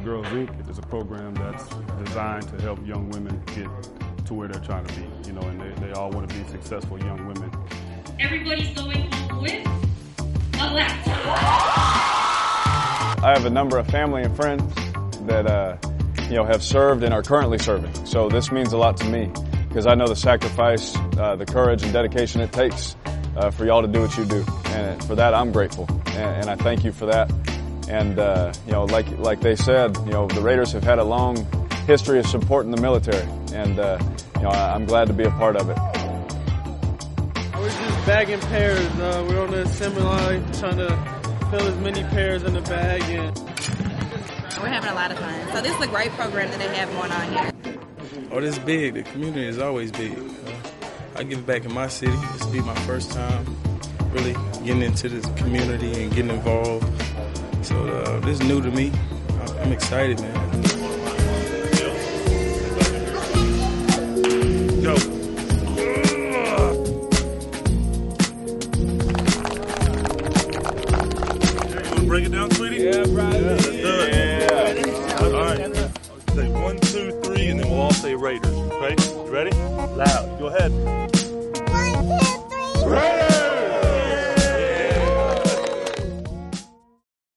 Girls Inc. is a program that's designed to help young women get to where they're trying to be, you know, and they all want to be successful young women. Everybody's going home with a laptop. I have a number of family and friends that, have served and are currently serving. So this means a lot to me because I know the sacrifice, the courage and dedication it takes for y'all to do what you do. And for that, I'm grateful. And I thank you for that. And, like they said, the Raiders have had a long history of supporting the military. And, I'm glad to be a part of it. We're just bagging pairs. We're on the assembly line trying to fill as many pairs in the bag. And we're having a lot of fun. So this is a great program that they have going on here. Oh, this is big. The community is always big. I give back in my city. This will be my first time really getting into this community and getting involved. So this is new to me. I'm excited, man. Go. Break it down, sweetie? Yeah, right. Yeah. All right. Say 1, 2, 3, and then we'll all say Raiders. Okay? You ready? Loud. Go ahead. 1, 2, 3. Raiders!